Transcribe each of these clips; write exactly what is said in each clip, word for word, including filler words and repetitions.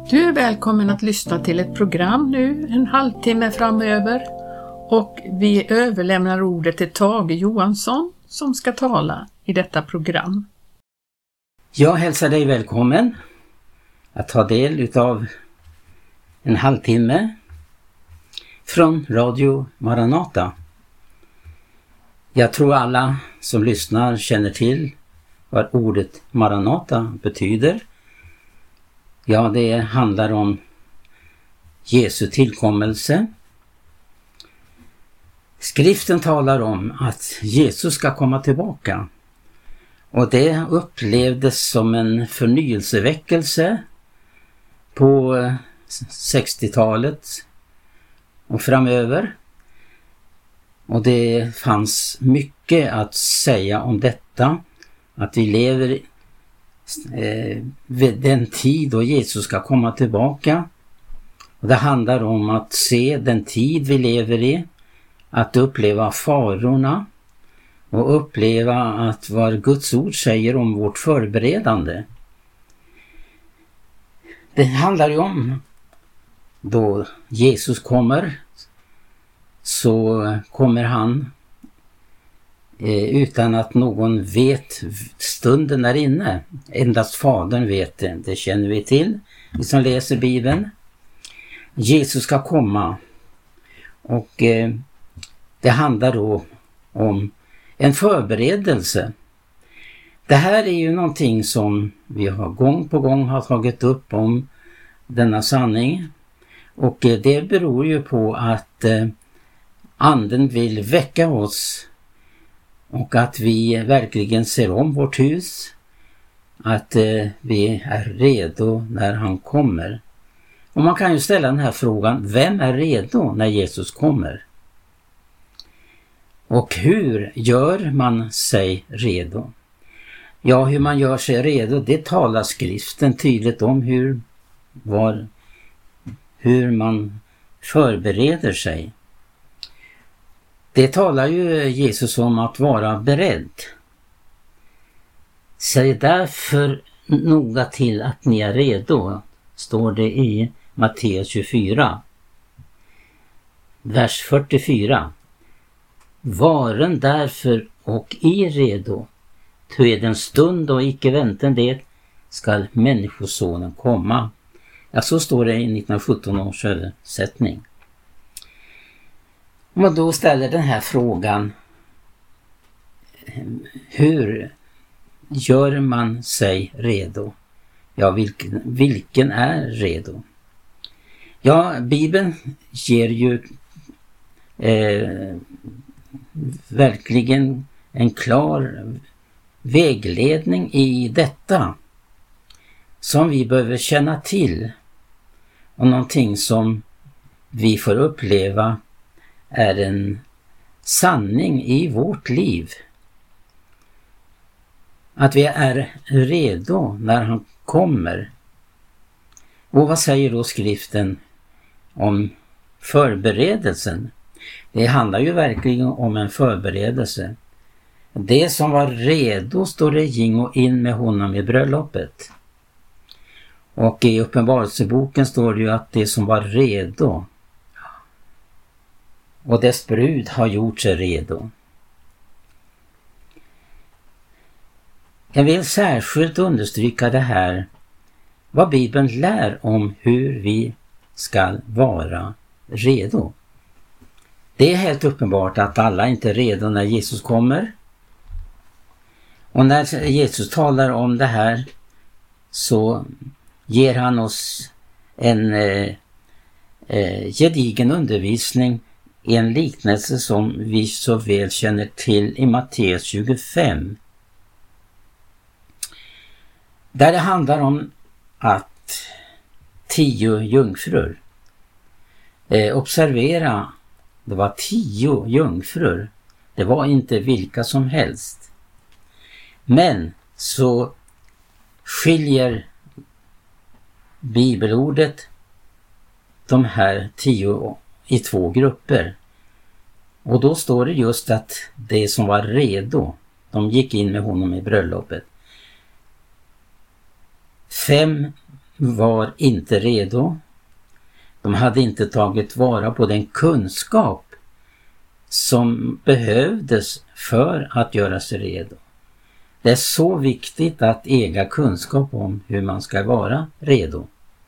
Du är välkommen att lyssna till ett program nu en halvtimme framöver och vi överlämnar ordet till Tage Johansson som ska tala i detta program. Jag hälsar dig välkommen att ta del utav en halvtimme från Radio Maranata. Jag tror alla som lyssnar känner till vad ordet Maranata betyder. Ja, det handlar om Jesu tillkommelse. Skriften talar om att Jesus ska komma tillbaka. Och det upplevdes som en förnyelseväckelse på sextiotalet och framöver. Och det fanns mycket att säga om detta. Att vi lever eh, vid den tid då Jesus ska komma tillbaka. Och det handlar om att se den tid vi lever i. Att uppleva farorna. Och uppleva att vad Guds ord säger om vårt förberedande. Det handlar ju om då Jesus kommer. Så kommer han eh, utan att någon vet stunden är inne. Endast Fadern vet det. Det känner vi till. Vi som läser Bibeln. Jesus ska komma. Och eh, det handlar då om en förberedelse. Det här är ju någonting som vi har gång på gång har tagit upp om denna sanning. Och det beror ju på att eh, anden vill väcka oss och att vi verkligen ser om vårt hus. Att eh, vi är redo när han kommer. Och man kan ju ställa den här frågan, vem är redo när Jesus kommer? Och hur gör man sig redo? Ja, hur man gör sig redo, det talar skriften tydligt om hur, var, hur man förbereder sig. Det talar ju Jesus om att vara beredd. Säg därför noga till att ni är redo, står det i Matteus tjugofyra, vers fyrtiofyra. Varen därför och i redo, ty är den stund och icke vänten det, skall människosonen komma. Ja, så står det i nittonhundrasjutton års översättning. Om man då ställer den här frågan, hur gör man sig redo? Ja, vilken, vilken är redo? Ja, Bibeln ger ju eh, verkligen en klar vägledning i detta som vi behöver känna till och någonting som vi får uppleva är en sanning i vårt liv. Att vi är redo när han kommer. Och vad säger då skriften om förberedelsen? Det handlar ju verkligen om en förberedelse. Det som var redo står det ging och in med honom i bröllopet. Och i Uppenbarelseboken står det ju att det som var redo och dess brud har gjort sig redo. Jag vill särskilt understryka det här, vad Bibeln lär om hur vi ska vara redo. Det är helt uppenbart att alla inte är redo när Jesus kommer. Och när Jesus talar om det här så ger han oss en eh, eh, gedigen undervisning i en liknelse som vi så väl känner till i Matteus tjugofem. Där det handlar om att tio jungfrur, eh, observera, det var tio jungfrur, det var inte vilka som helst. Men så skiljer bibelordet de här tio i två grupper. Och då står det just att det som var redo, de gick in med honom i bröllopet. Fem var inte redo. De hade inte tagit vara på den kunskap som behövdes för att göra sig redo. Det är så viktigt att äga kunskap om hur man ska vara redo.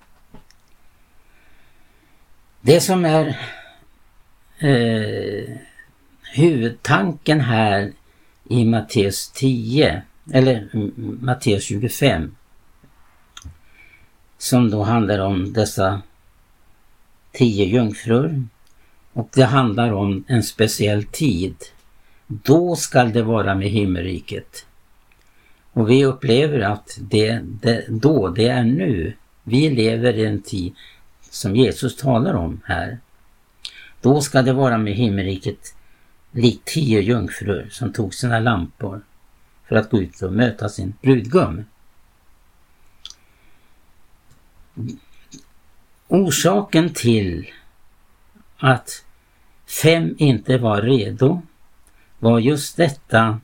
Det som är eh, huvudtanken här i Matteus tio, eller Matteus tjugofem, som då handlar om dessa tio jungfrur, och det handlar om en speciell tid. Då ska det vara med himmelriket. Och vi upplever att det, det, då, det är nu. Vi lever i en tid som Jesus talar om här. Då ska det vara med himmelriket likt tio jungfrur som tog sina lampor för att gå ut och möta sin brudgum. Orsaken till att fem inte var redo var just detta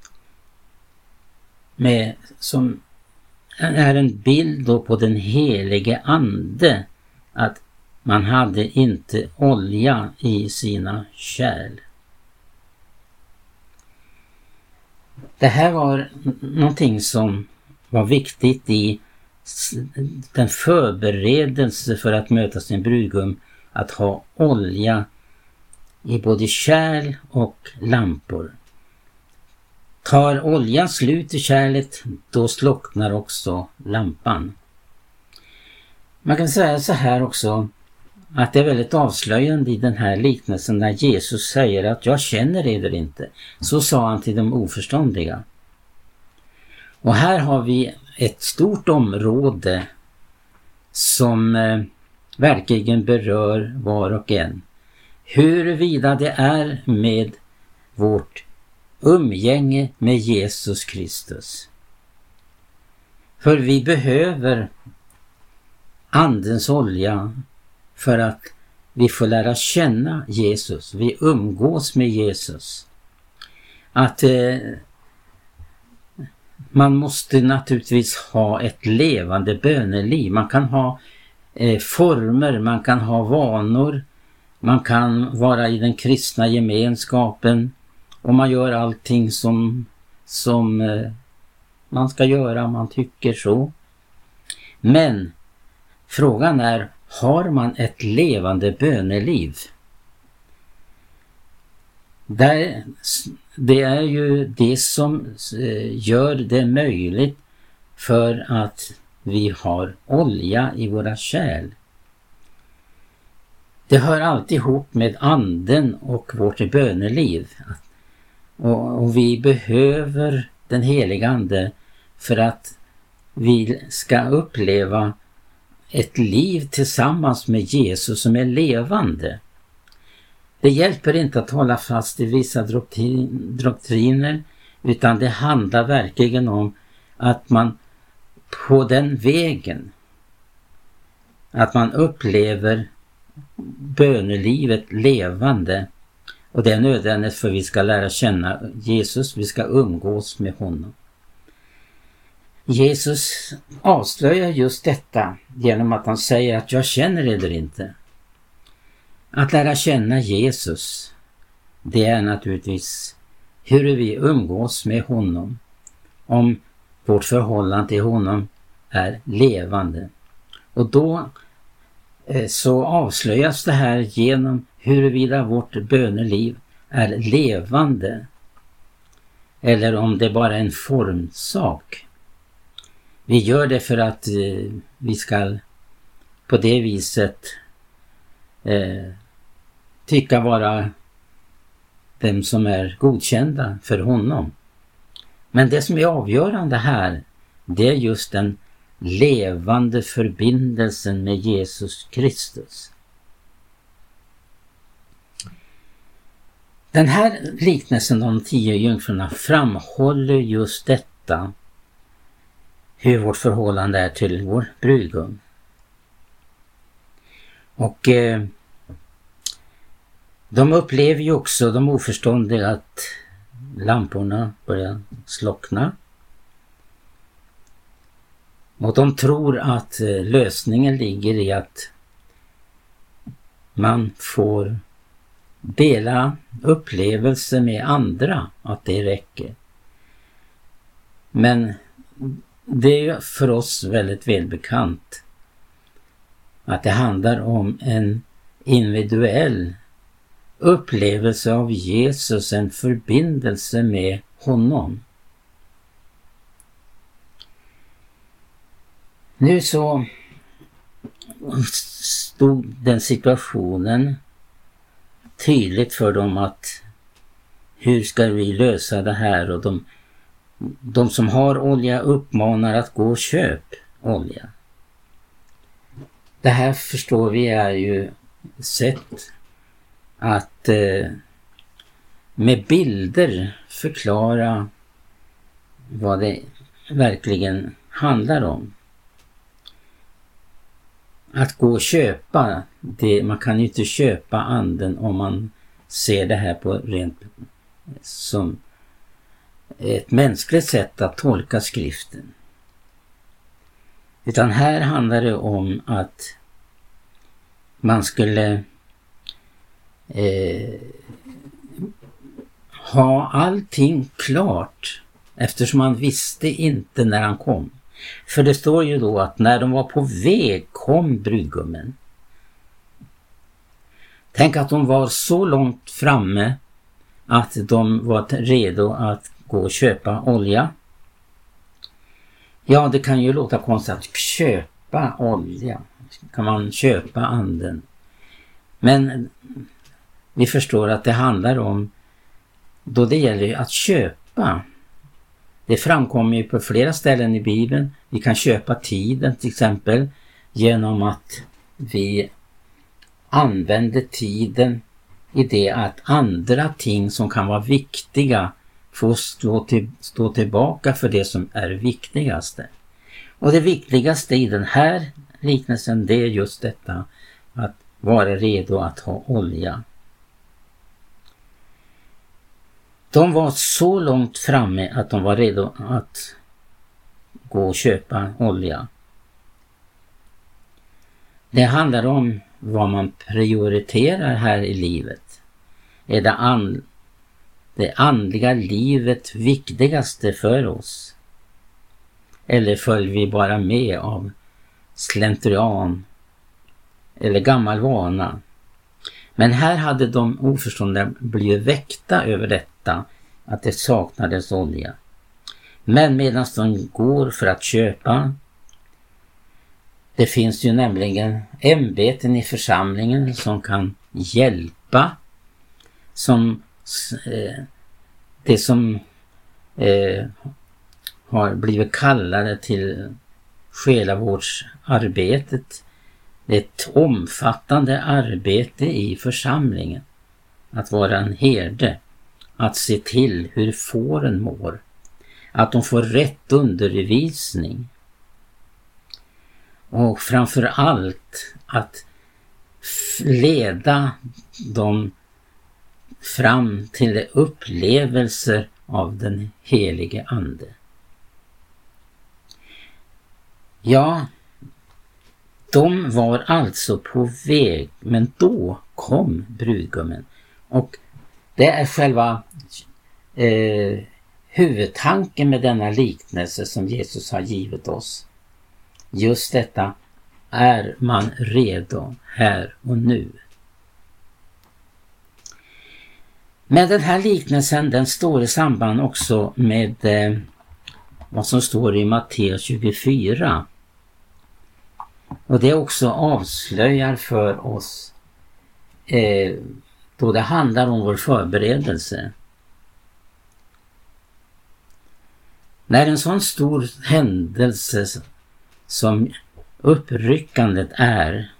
med, som är en bild då på den helige ande, att man hade inte olja i sina kärl. Det här var någonting som var viktigt i den förberedelse för att möta sin brudgum, att ha olja i både kärl och lampor. Tar oljan slut i kärlet, då slocknar också lampan. Man kan säga så här också, att det är väldigt avslöjande i den här liknelsen när Jesus säger att jag känner er inte. Så sa han till de oförståndiga. Och här har vi ett stort område som eh, verkligen berör var och en. Huruvida det är med vårt umgänge med Jesus Kristus. För vi behöver andens olja för att vi får lära känna Jesus. Vi umgås med Jesus. Att eh, man måste naturligtvis ha ett levande böneliv. Man kan ha eh, former, man kan ha vanor. Man kan vara i den kristna gemenskapen. Och man gör allting som, som eh, man ska göra, man tycker så. Men frågan är, har man ett levande böneliv? Det, det är ju det som eh, gör det möjligt för att vi har olja i våra kärl. Det hör alltid ihop med anden och vårt böneliv. Och, och vi behöver den heliga ande för att vi ska uppleva ett liv tillsammans med Jesus som är levande. Det hjälper inte att hålla fast i vissa doktriner, utan det handlar verkligen om att man på den vägen, att man upplever bönelivet levande. Och det är nödvändigt för vi ska lära känna Jesus, vi ska umgås med honom. Jesus avslöjar just detta genom att han säger att jag känner er inte. Att lära känna Jesus, det är naturligtvis hur vi umgås med honom. Om vårt förhållande till honom är levande. Och då eh, så avslöjas det här genom huruvida vårt böneliv är levande. Eller om det bara är en formsak. Vi gör det för att eh, vi ska på det viset eh, tycka vara dem som är godkända för honom. Men det som är avgörande här, det är just den levande förbindelsen med Jesus Kristus. Den här liknelsen om tio jungfrurna framhåller just detta, hur vårt förhållande är till vår brudgum. Och eh, de upplever ju också, de oförståndiga, att lamporna börjar slockna. Och de tror att lösningen ligger i att man får dela upplevelser med andra, att det räcker. Men det är för oss väldigt välbekant att det handlar om en individuell upplevelse av Jesus, en förbindelse med honom. Nu så stod den situationen tydligt för dem att hur ska vi lösa det här, och de, de som har olja uppmanar att gå och köp olja. Det här förstår vi är ju sätt att eh, med bilder förklara vad det verkligen handlar om. Att gå och köpa, det, man kan ju inte köpa anden om man ser det här på rent som ett mänskligt sätt att tolka skriften. Utan här handlar det om att man skulle eh, ha allting klart, eftersom man visste inte när han kom. För det står ju då att när de var på väg kom brudgummen. Tänk att de var så långt framme att de var redo att gå och köpa olja. Ja, det kan ju låta konstigt att köpa olja. Kan man köpa anden? Men vi förstår att det handlar om, då det gäller att köpa. Det framkommer ju på flera ställen i Bibeln. Vi kan köpa tiden till exempel genom att vi använder tiden i det att andra ting som kan vara viktiga får stå, till, stå tillbaka för det som är viktigaste. Och det viktigaste i den här liknelsen, det är just detta att vara redo att ha olja. De var så långt framme att de var redo att gå och köpa olja. Det handlar om vad man prioriterar här i livet. Är det, and, det andliga livet viktigaste för oss? Eller följer vi bara med av slentrian eller gammal vana? Men här hade de oförstående blivit väckta över detta, att det saknades olja. Men medan de går för att köpa, det finns ju nämligen ämbeten i församlingen som kan hjälpa, som eh, det som eh, har blivit kallade till själavårdsarbetet. Ett omfattande arbete i församlingen. Att vara en herde. Att se till hur fåren mår. Att de får rätt undervisning. Och framför allt att leda dem fram till upplevelser av den helige ande. Ja, de var alltså på väg, men då kom brudgummen. Och det är själva eh, huvudtanken med denna liknelse som Jesus har givit oss. Just detta, är man redo här och nu? Men den här liknelsen, den står i samband också med eh, vad som står i Matteus tjugofyra. Och det också avslöjar för oss eh, då det handlar om vår förberedelse. När en sån stor händelse som uppryckandet är,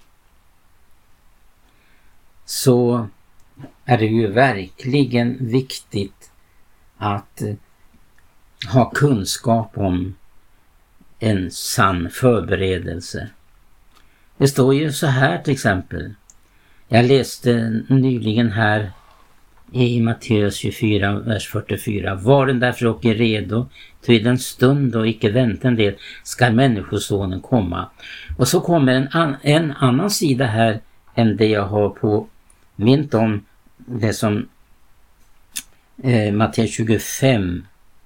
så är det ju verkligen viktigt att ha kunskap om en sann förberedelse. Det står ju så här till exempel. Jag läste nyligen här i Matteus tjugofyra, vers fyrtiofyra. Var den därför och är redo, ty den stund och icke väntan det ska människosonen komma. Och så kommer en, an, en annan sida här än det jag har på mint om det som eh, Matteus tjugofem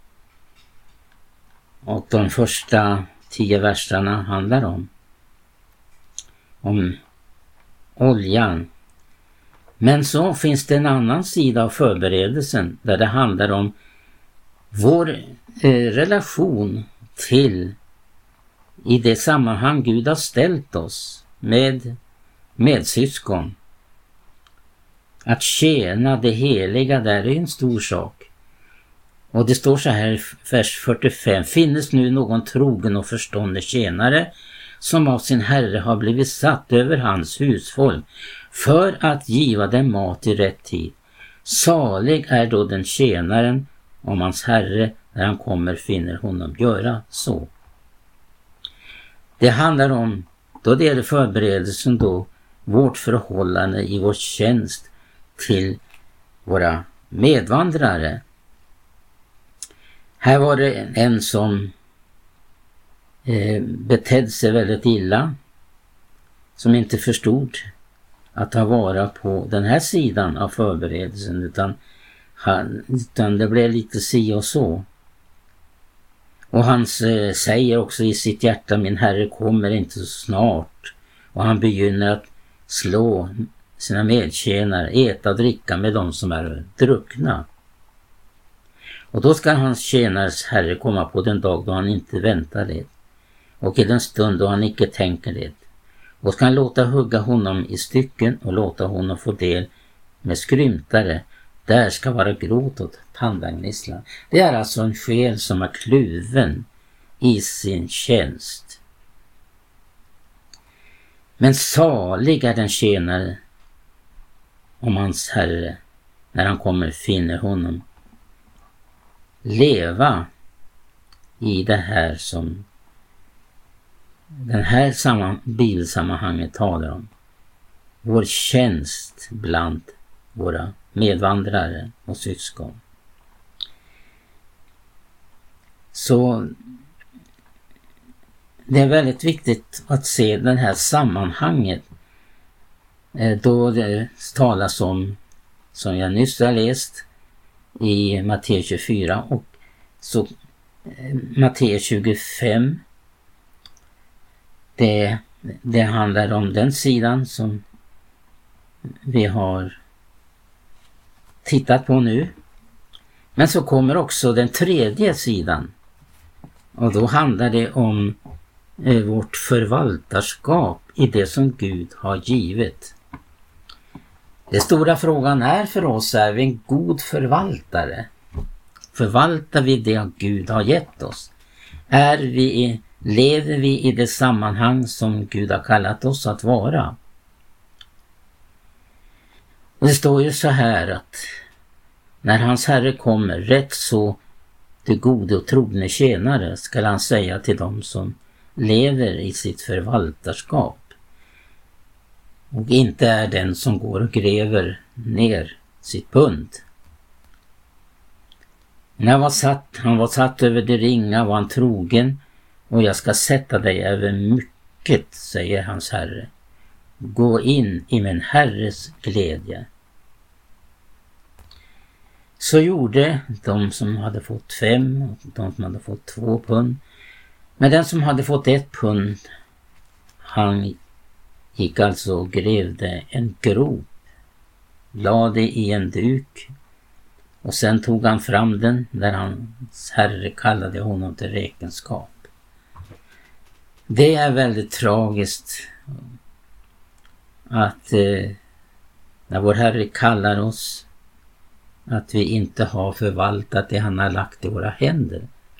och de första tio verserna handlar om. Om oljan. Men så finns det en annan sida av förberedelsen där det handlar om vår eh, relation till i det sammanhang Gud har ställt oss med medsyskon. Att tjäna det heliga där är en stor sak. Och det står så här i vers fyrtiofem. Finnes nu någon trogen och förstående tjänare som av sin herre har blivit satt över hans husfolk för att giva dem mat i rätt tid. Salig är då den tjänaren om hans herre när han kommer finner honom göra så. Det handlar om, då det är förberedelsen då, vårt förhållande i vår tjänst till våra medvandrare. Här var det en som eh, betedde sig väldigt illa, som inte förstod att ta vara på den här sidan av förberedelsen, utan, han, utan det blev lite si och så. Och han eh, säger också i sitt hjärta, min herre kommer inte så snart. Och han begynner att slå sina medtjänare, äta och dricka med dem som är druckna. Och då ska hans tjänares herre komma på den dag då han inte väntar det, och i den stund då han icke tänker det. Och ska han låta hugga honom i stycken och låta honom få del med skrymtare. Där ska vara gråt och tandagnisslan. Det är alltså en själ som är kluven i sin tjänst. Men salig är den tjänare om hans herre när han kommer finner honom leva i det här som den här samman, bibelsammanhanget talar om. Vår tjänst bland våra medvandrare och syskon. Så det är väldigt viktigt att se den här sammanhanget då det talas om, som jag nyss har läst i Matteus tjugofyra och så Matteus tjugofem. Det, det handlar om den sidan som vi har tittat på nu. Men så kommer också den tredje sidan. Och då handlar det om eh, vårt förvaltarskap i det som Gud har givit. Den stora frågan är för oss, är vi en god förvaltare? Förvaltar vi det Gud har gett oss? Är vi, lever vi i det sammanhang som Gud har kallat oss att vara? Och det står ju så här att när hans herre kommer, rätt så det gode och trogne tjänare, ska han säga till dem som lever i sitt förvaltarskap och inte är den som går och gräver ner sitt pund. När han var satt, han var satt över det ringa var han trogen, och jag ska sätta dig över mycket, säger hans herre. Gå in i min herres glädje. Så gjorde de som hade fått fem och de som hade fått två pund. Men den som hade fått ett pund, han gick alltså och grävde en grop, lade i en duk och sen tog han fram den där hans herre kallade honom till räkenskap. Det är väldigt tragiskt att eh, när vår herre kallar oss, att vi inte har förvaltat det han har lagt i våra händer.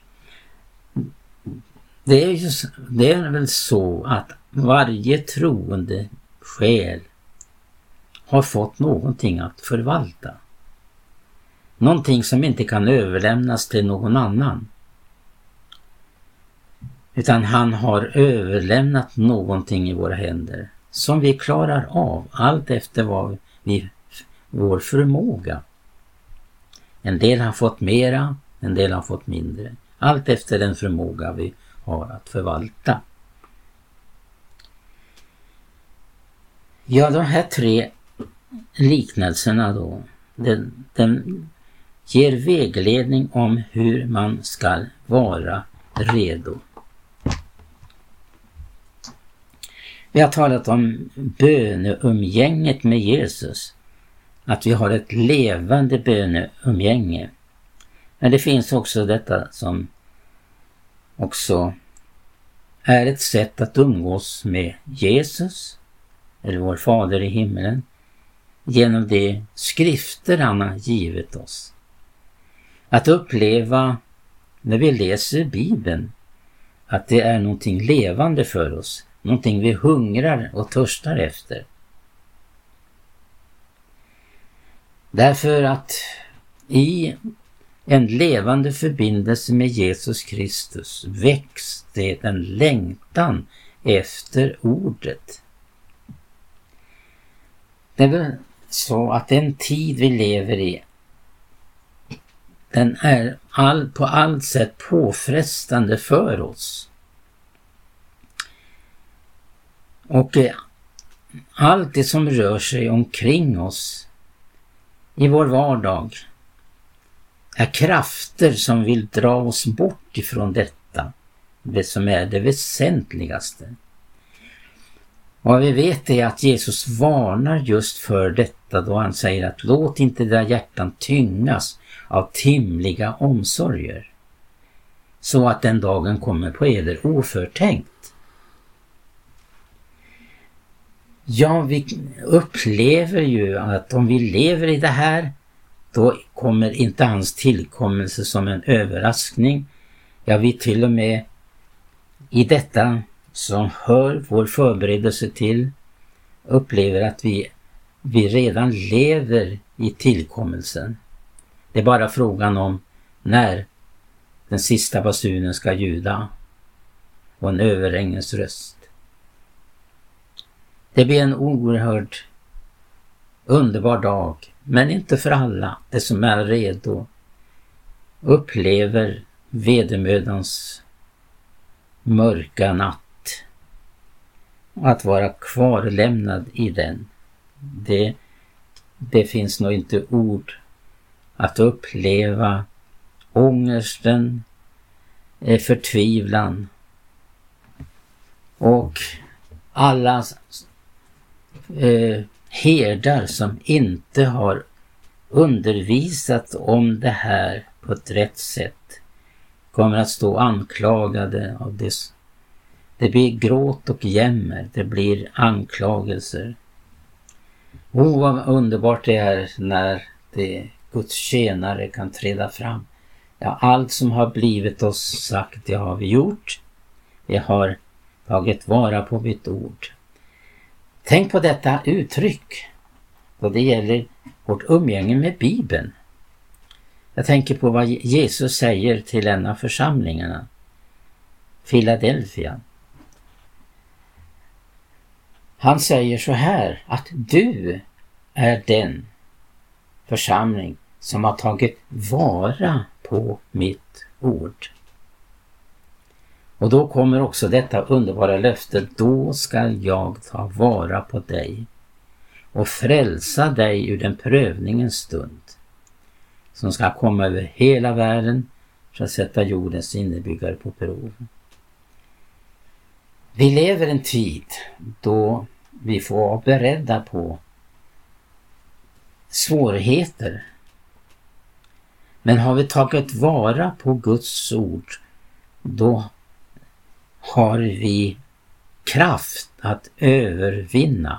Det är, ju, det är väl så att varje troende själ har fått någonting att förvalta. Någonting som inte kan överlämnas till någon annan. Utan han har överlämnat någonting i våra händer som vi klarar av allt efter vad vi, vår förmåga. En del har fått mera, en del har fått mindre. Allt efter den förmåga vi har att förvalta. Ja, de här tre liknelserna då, den, den ger vägledning om hur man ska vara redo. Vi har talat om böneumgänget med Jesus. Att vi har ett levande böneumgänge. Men det finns också detta som också är ett sätt att umgås med Jesus, eller vår Fader i himmelen, genom de skrifter han har givit oss. Att uppleva när vi läser Bibeln att det är någonting levande för oss, någonting vi hungrar och törstar efter. Därför att i en levande förbindelse med Jesus Kristus väcks det en längtan efter ordet. Det är väl så att den tid vi lever i, den är all, på allt sätt påfrestande för oss. Och eh, allt det som rör sig omkring oss i vår vardag är krafter som vill dra oss bort ifrån detta, det som är det väsentligaste. Vad vi vet är att Jesus varnar just för detta då han säger att låt inte era hjärtan tyngas av timliga omsorger, så att den dagen kommer på eder oförtänkt. Ja, vi upplever ju att om vi lever i det här, då kommer inte hans tillkommelse som en överraskning. Ja, vi till och med i detta som hör vår förberedelse till upplever att vi, vi redan lever i tillkommelsen. Det är bara frågan om när den sista basunen ska ljuda och en överängens röst. Det blir en oerhört underbar dag, men inte för alla. Det som är redo upplever vedermödans mörka natt. Att vara kvarlämnad i den. Det, det finns nog inte ord att uppleva ångesten, förtvivlan och alla eh, herdar som inte har undervisat om det här på ett rätt sätt kommer att stå anklagade av det. Det blir gråt och jämmer, det blir anklagelser. Oh, vad underbart det är när det Guds tjänare kan träda fram. Ja, allt som har blivit oss sagt, det har vi gjort. Vi har tagit vara på mitt ord. Tänk på detta uttryck då det gäller vårt umgänge med Bibeln. Jag tänker på vad Jesus säger till en av församlingarna, Philadelphia. Han säger så här, att du är den församling som har tagit vara på mitt ord. Och då kommer också detta underbara löfte, då ska jag ta vara på dig och frälsa dig ur den prövningens stund som ska komma över hela världen för att sätta jordens innebyggare på prov. Vi lever en tid då vi får vara beredda på svårigheter. Men har vi tagit vara på Guds ord, då har vi kraft att övervinna.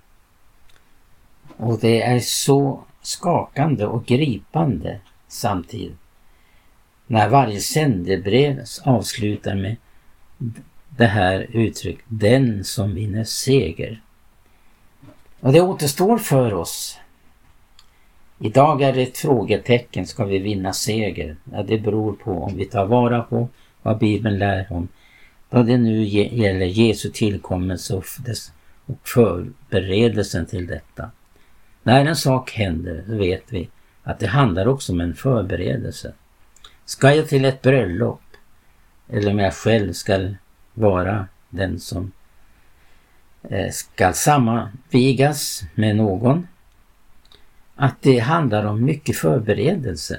Och det är så skakande och gripande samtidigt när varje sändebrev avslutar med det här uttryck, den som vinner seger. Och det återstår för oss. Idag är det ett frågetecken, ska vi vinna seger? Ja, det beror på om vi tar vara på vad Bibeln lär om. Då det nu gäller Jesu tillkommelse och förberedelsen till detta. När en sak händer, så vet vi att det handlar också om en förberedelse. Ska jag till ett bröllop, eller om jag själv ska vara den som eh, ska sammanvigas med någon, att det handlar om mycket förberedelse.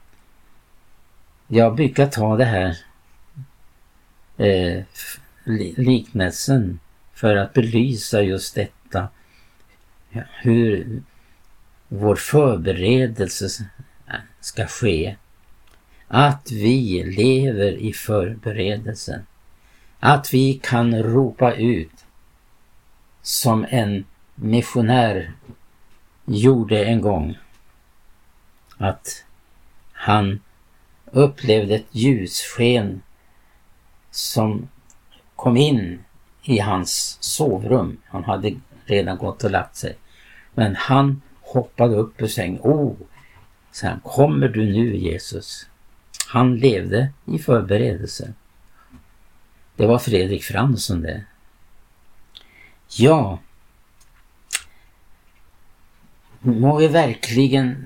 Jag brukar ta det här eh, liknelsen för att belysa just detta, hur vår förberedelse ska ske. Att vi lever i förberedelsen. Att vi kan ropa ut som en missionär gjorde en gång. Att han upplevde ett ljussken som kom in i hans sovrum. Han hade redan gått och lagt sig. Men han hoppade upp och säng. Åh, så han, kommer du nu Jesus? Han levde i förberedelse. Det var Fredrik Fransson det. Ja, må vi verkligen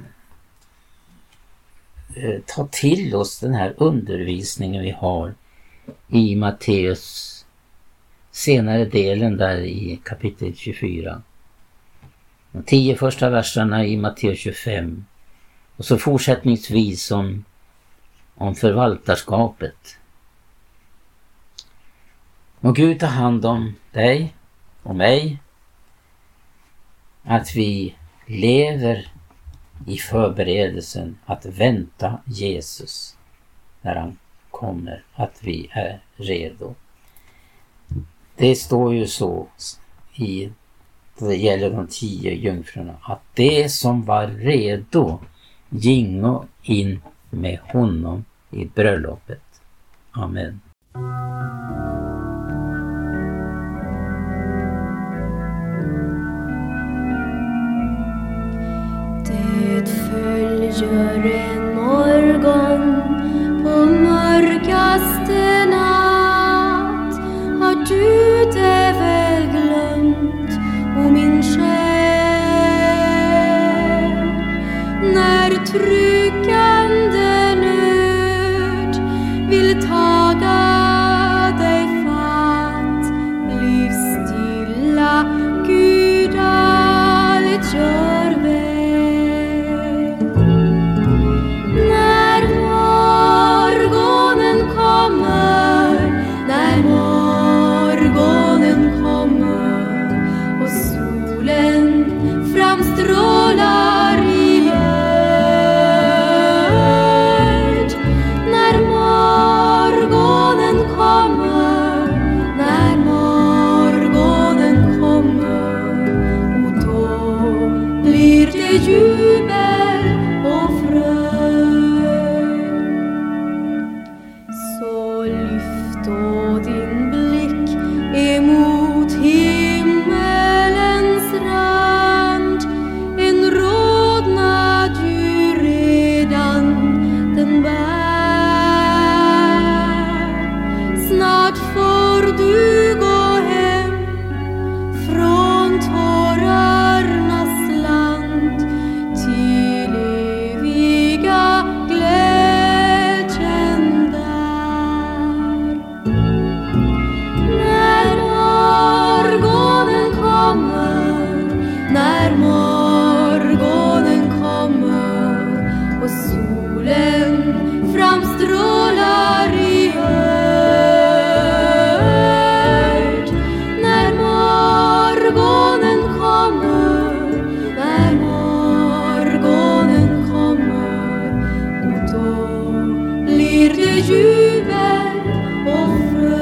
eh, ta till oss den här undervisningen vi har i Matteus senare delen där i kapitel tjugofyra. De tio första verserna i Matteus tjugofem. Och så fortsättningsvis om, om förvaltarskapet. Må Gud ta hand om dig och mig. Att vi lever i förberedelsen att vänta Jesus när han kommer. Att vi är redo. Det står ju så i det gäller de tio jungfrurna, att det som var redo gingo in med honom i bröllopet. Amen. Det följer en morgon på mörkaste natt. Har du det väl glömt, o min själ? När tryckande nöd vill taga dig fatt, bliv stilla, Gud allt gör väl. När morgonen kommer, när morgonen kommer och solen framstrålar i värld. När morgonen kommer, när morgonen kommer, och då blir det jubel och fröjd. Så lyft då din blick emot himmelens rand. En rodnad ju redan den bär. Snart får du gå hem från tårarnas land till eviga glädjen där. När morgonen kommer, när morgonen kommer och solen framstrålar i höjd. När morgonen kommer, när morgonen kommer, och då blir det jubel och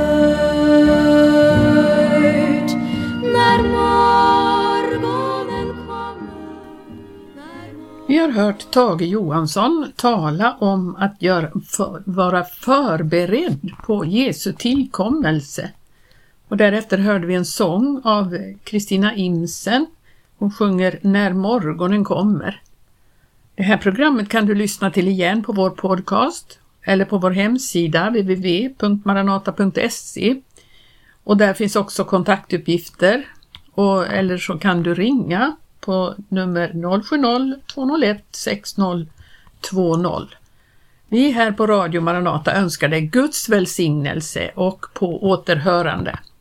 fröjd. När morgonen kommer, när Vi har hört Tage Johansson tala om att göra, för, vara förberedd på Jesu tillkommelse. Och därefter hörde vi en sång av Kristina Imsen. Hon sjunger När morgonen kommer. Det här programmet kan du lyssna till igen på vår podcast eller på vår hemsida w w w punkt maranata punkt se. Och där finns också kontaktuppgifter, och, eller så kan du ringa på nummer noll sju noll två noll ett sex noll två noll. Vi här på Radio Maranata önskar dig Guds välsignelse och på återhörande.